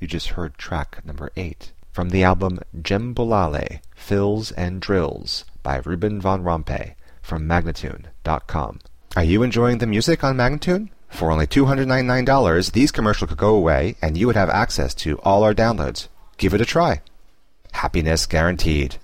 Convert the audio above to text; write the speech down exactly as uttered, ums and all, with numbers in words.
just heard track number eight from the album Djembolale, Fills and Drills by Ruben Von Rompuy from Magnatune dot com. Are you enjoying the music on Magnatune? For only two hundred ninety-nine dollars, these commercials could go away and you would have access to all our downloads. Give it a try. Happiness guaranteed.